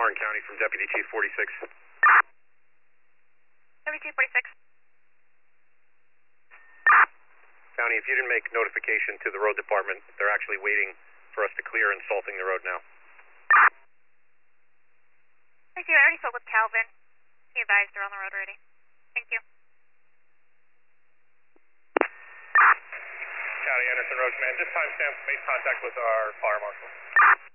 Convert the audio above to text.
Martin County from Deputy Chief 46. Deputy Chief 46. County, if you didn't make notification to the road department, they're actually waiting for us to clear and salting the road now. Thank you. I already spoke with Calvin. He advised they're on the road already. Thank you. County Anderson Road Command, this timestamp made contact with our fire marshal.